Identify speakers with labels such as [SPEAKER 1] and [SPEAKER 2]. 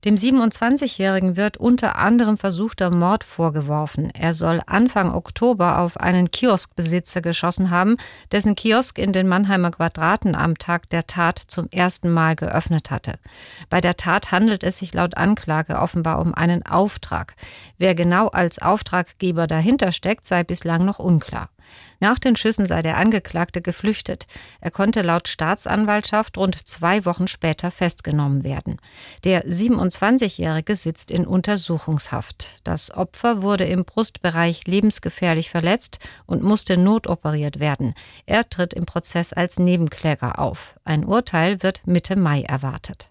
[SPEAKER 1] Dem 27-Jährigen wird unter anderem versuchter Mord vorgeworfen. Er soll Anfang Oktober auf einen Kioskbesitzer geschossen haben, dessen Kiosk in den Mannheimer Quadraten am Tag der Tat zum ersten Mal geöffnet hatte. Bei der Tat handelt es sich laut Anklage offenbar um einen Auftrag. Wer genau als Auftraggeber dahinter steckt, sei bislang noch unklar. Nach den Schüssen sei der Angeklagte geflüchtet. Er konnte laut Staatsanwaltschaft rund 2 Wochen später festgenommen werden. Der 27-Jährige sitzt in Untersuchungshaft. Das Opfer wurde im Brustbereich lebensgefährlich verletzt und musste notoperiert werden. Er tritt im Prozess als Nebenkläger auf. Ein Urteil wird Mitte Mai erwartet.